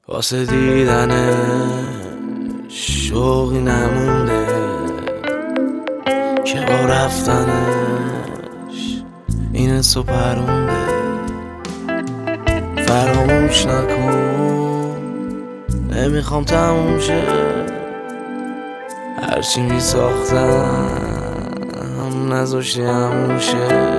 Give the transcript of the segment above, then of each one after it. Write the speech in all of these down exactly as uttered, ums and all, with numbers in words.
واسه دیدن شوقی نمونده که با رفتنش این حسو پرونده. فراموش نکن نمیخوام تموم شه، هرچی می ساختم نذاشتی همون شه.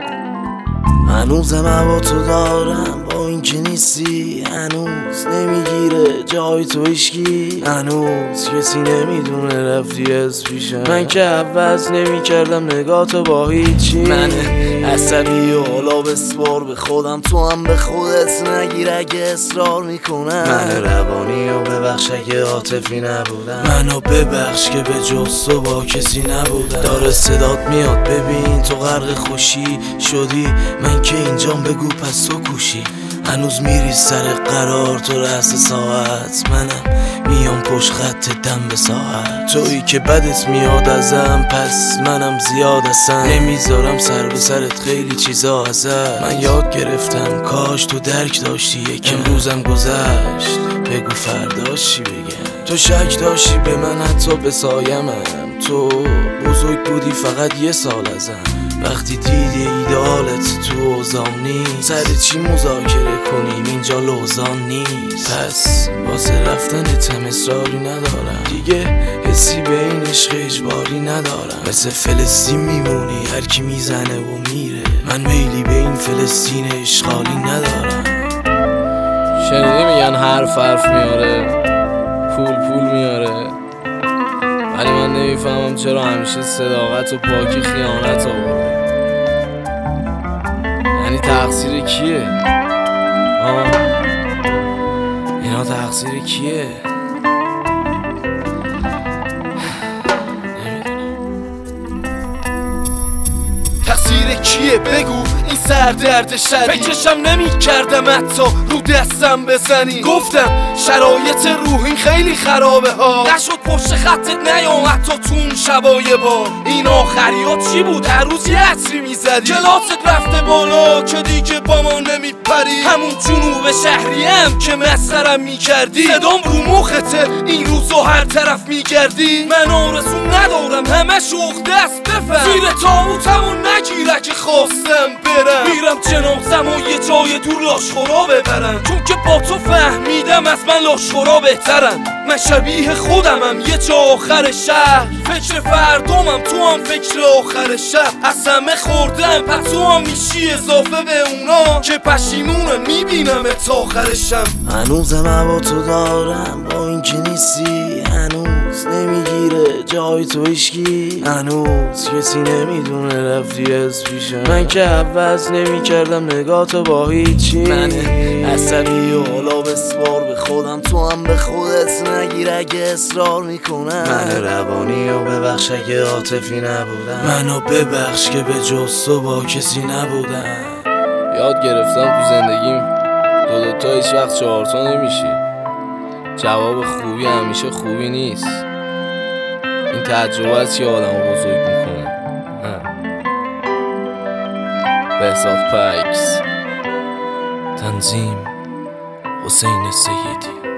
هنوزم با تو دارم با این که نیستی، هنوز نمیگیره جای تو هیشکی، هنوز کسی نمیدونه رفتی از پیشم. من که عوض نمی کردم نگاه تو با هیچی، من عصبی و حالا بسپار به خودم، تو هم به خودت نگیر اگه اصرار میکنم. من روانی و ببخش اگه عاطفی نبودم، منو ببخش که به جز تو با کسی نبودم. داره صدات میاد ببین تو غرق خوشی شدی، من که اینجام بگو پس تو کوشی. هنوز میری سر قرار تو رأس ساعت، منم میام پشت خط دم به ساعت. تویی که بدت میاد ازم پس منم زیاد اصلا نمیذارم سر به سرت خیلی چیزا ازت. من یاد گرفتم کاش تو درک داشتی یکم، امروزم گذشت بگو فردا چی بگم. تو شک داشتی به من حتی به سایمم، تو بزرگ بودی فقط یه سال ازم. وقتی دیدی ایدالت تو اوزان نیست، سر چی مذاکره کنیم اینجا لوزان نیست. پس واسه رفتنت هم اصراری ندارم دیگه، حسی به این عشق اجباری ندارم. مثل فلسطین میمونی هر کی میزنه و میره، من میلی به این فلسطین اشغالی ندارم. شنیدی میگن حرف حرف میاره پول پول میاره، ولی من نمیفهمم چرا همیشه صداقت و پاکی خیانت آورده. یعنی تقصیر کیه؟ آه اینا تقصیر کیه؟ تقصیر کیه بگو این سردرد شدید، فکرشم نمی کردم حتی رو دستم بزنی. گفتم شرایط روحی خیلی خرابه ها، نشد پشت خطت نیام حتی تو اون شبای بار. این آخریات چی بود هر روز یه عطری میزدی، کلاست رفته بالا که دیگه با ما نمیپری. همون جنوب شهری هم که مسخرم میکردی، صدام رو مخته این روزو هر طرف میگردی. من آرزو ندارم همه شوق دست بفهم، زیر تابوتمو نگیره که خواستم برم. میرم جنازم و یه جای دور لاشخورا ببرم، چون که با تو فهمیدم از من لاشخورا بهترن. من شبیه خودمم یه جا آخر شهر، فکر فردامم تو هم فکر آخر شهر. از همه خوردم پس تو هم میشی اضافه به اونا که پشیمونم میبینم تا آخرشم. هنوزم با تو دارم با این که نیستی، هنوز نمیگیره جای تو هیشکی، هنوز کسی نمیدونه رفتی از پیشم. من که عوض نمی کردم نگاه تو با هیچی، من عصبی و حالا بسپار به خودم، تو هم به خودت نگیر اگه اصرار میکنم. من روانی و ببخش اگه عاطفی نبودم، منو ببخش که به جز تو با کسی نبودم. یاد گرفتم تو زندگیم دو دوتا هیچ وقت چهارتا نمیشی، جواب خوبی همیشه خوبی نیست. این تجربه است که آدم بزرگ میکنه. بهزاد پکس، تنظیم حسین سیدی.